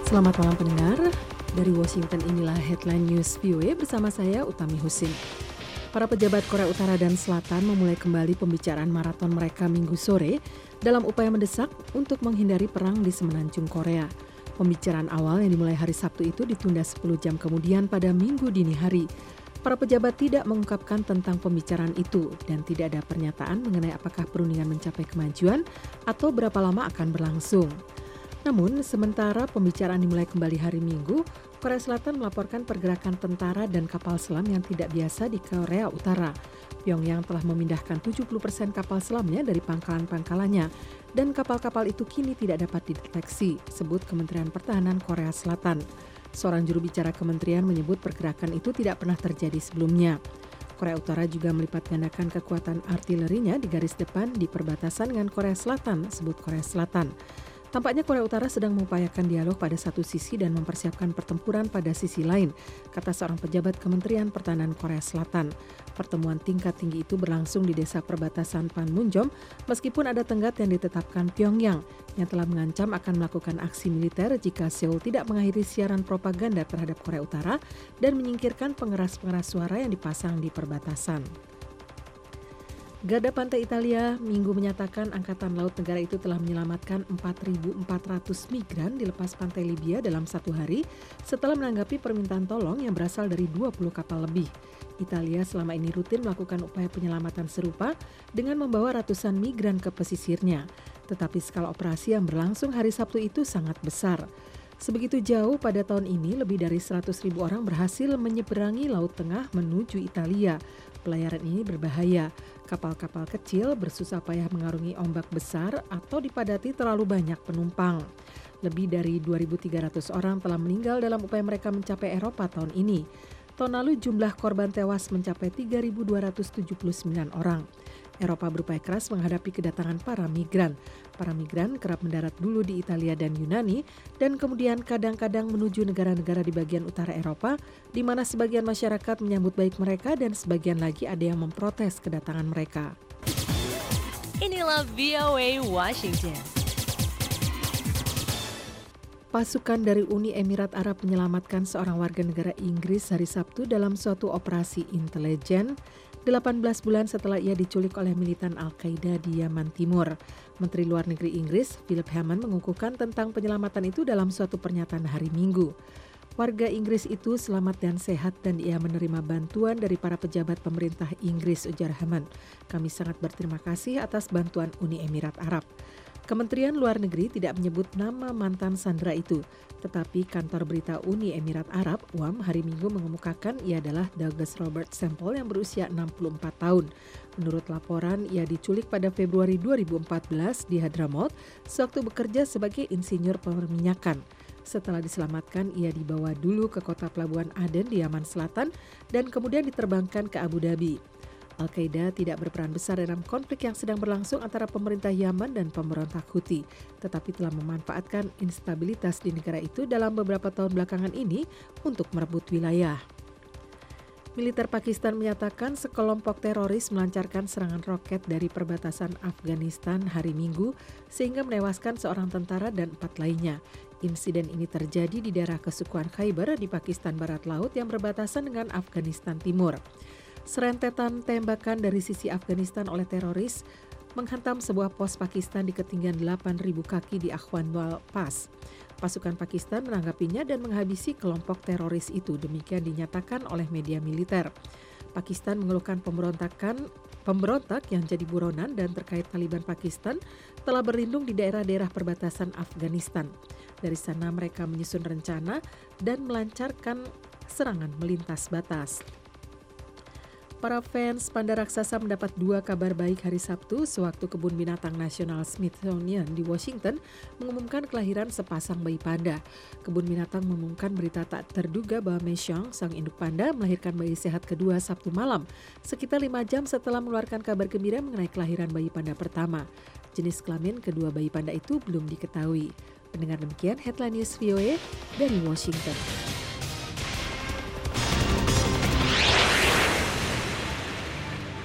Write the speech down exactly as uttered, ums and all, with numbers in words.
Selamat malam pendengar, dari Washington inilah Headline News V O A bersama saya Utami Husin. Para pejabat Korea Utara dan Selatan memulai kembali pembicaraan maraton mereka Minggu sore dalam upaya mendesak untuk menghindari perang di semenanjung Korea. Pembicaraan awal yang dimulai hari Sabtu itu ditunda sepuluh jam kemudian pada Minggu dini hari. Para pejabat tidak mengungkapkan tentang pembicaraan itu dan tidak ada pernyataan mengenai apakah perundingan mencapai kemajuan atau berapa lama akan berlangsung. Namun, sementara pembicaraan dimulai kembali hari Minggu, Korea Selatan melaporkan pergerakan tentara dan kapal selam yang tidak biasa di Korea Utara. Pyongyang telah memindahkan tujuh puluh persen kapal selamnya dari pangkalan-pangkalannya, dan kapal-kapal itu kini tidak dapat dideteksi, sebut Kementerian Pertahanan Korea Selatan. Seorang juru bicara kementerian menyebut pergerakan itu tidak pernah terjadi sebelumnya. Korea Utara juga melipat gandakan kekuatan artilerinya di garis depan di perbatasan dengan Korea Selatan, sebut Korea Selatan. Tampaknya Korea Utara sedang mengupayakan dialog pada satu sisi dan mempersiapkan pertempuran pada sisi lain, kata seorang pejabat Kementerian Pertahanan Korea Selatan. Pertemuan tingkat tinggi itu berlangsung di desa perbatasan Panmunjom, meskipun ada tenggat yang ditetapkan Pyongyang, yang telah mengancam akan melakukan aksi militer jika Seoul tidak mengakhiri siaran propaganda terhadap Korea Utara dan menyingkirkan pengeras-pengeras suara yang dipasang di perbatasan. Garda Pantai Italia Minggu menyatakan Angkatan Laut negara itu telah menyelamatkan empat ribu empat ratus migran di lepas pantai Libya dalam satu hari setelah menanggapi permintaan tolong yang berasal dari dua puluh kapal lebih. Italia selama ini rutin melakukan upaya penyelamatan serupa dengan membawa ratusan migran ke pesisirnya. Tetapi skala operasi yang berlangsung hari Sabtu itu sangat besar. Sebegitu jauh pada tahun ini, lebih dari seratus ribu orang berhasil menyeberangi Laut Tengah menuju Italia. Pelayaran ini berbahaya. Kapal-kapal kecil bersusah payah mengarungi ombak besar atau dipadati terlalu banyak penumpang. Lebih dari dua ribu tiga ratus orang telah meninggal dalam upaya mereka mencapai Eropa tahun ini. Tahun lalu jumlah korban tewas mencapai tiga ribu dua ratus tujuh puluh sembilan orang. Eropa berupaya keras menghadapi kedatangan para migran. Para migran kerap mendarat dulu di Italia dan Yunani dan kemudian kadang-kadang menuju negara-negara di bagian utara Eropa, di mana sebagian masyarakat menyambut baik mereka dan sebagian lagi ada yang memprotes kedatangan mereka. Inilah V O A Washington. Pasukan dari Uni Emirat Arab menyelamatkan seorang warga negara Inggris hari Sabtu dalam suatu operasi intelijen delapan belas bulan setelah ia diculik oleh militan Al-Qaeda di Yaman Timur. Menteri Luar Negeri Inggris, Philip Hammond, mengukuhkan tentang penyelamatan itu dalam suatu pernyataan hari Minggu. Warga Inggris itu selamat dan sehat dan ia menerima bantuan dari para pejabat pemerintah Inggris, ujar Hammond. Kami sangat berterima kasih atas bantuan Uni Emirat Arab. Kementerian Luar Negeri tidak menyebut nama mantan sandera itu, tetapi kantor berita Uni Emirat Arab, U A M, hari Minggu mengemukakan ia adalah Douglas Robert Semple yang berusia enam puluh empat tahun. Menurut laporan, ia diculik pada Februari dua ribu empat belas di Hadramaut sewaktu bekerja sebagai insinyur perminyakan. Setelah diselamatkan, ia dibawa dulu ke kota pelabuhan Aden di Yaman Selatan dan kemudian diterbangkan ke Abu Dhabi. Al-Qaeda tidak berperan besar dalam konflik yang sedang berlangsung antara pemerintah Yaman dan pemberontak Houthi, tetapi telah memanfaatkan instabilitas di negara itu dalam beberapa tahun belakangan ini untuk merebut wilayah. Militer Pakistan menyatakan sekelompok teroris melancarkan serangan roket dari perbatasan Afghanistan hari Minggu sehingga menewaskan seorang tentara dan empat lainnya. Insiden ini terjadi di daerah kesukuan Khyber di Pakistan Barat Laut yang berbatasan dengan Afghanistan Timur. Serentetan tembakan dari sisi Afghanistan oleh teroris menghantam sebuah pos Pakistan di ketinggian delapan ribu kaki di Akhwanwal Pass. Pasukan Pakistan menanggapinya dan menghabisi kelompok teroris itu, demikian dinyatakan oleh media militer. Pakistan mengeluhkan pemberontakan pemberontak yang jadi buronan dan terkait Taliban Pakistan telah berlindung di daerah-daerah perbatasan Afghanistan. Dari sana mereka menyusun rencana dan melancarkan serangan melintas batas. Para fans panda raksasa mendapat dua kabar baik hari Sabtu sewaktu Kebun Binatang Nasional Smithsonian di Washington mengumumkan kelahiran sepasang bayi panda. Kebun Binatang mengumumkan berita tak terduga bahwa Meishong, sang induk panda, melahirkan bayi sehat kedua Sabtu malam, sekitar lima jam setelah mengeluarkan kabar gembira mengenai kelahiran bayi panda pertama. Jenis kelamin kedua bayi panda itu belum diketahui. Pendengar, demikian Headline News V O A dari Washington.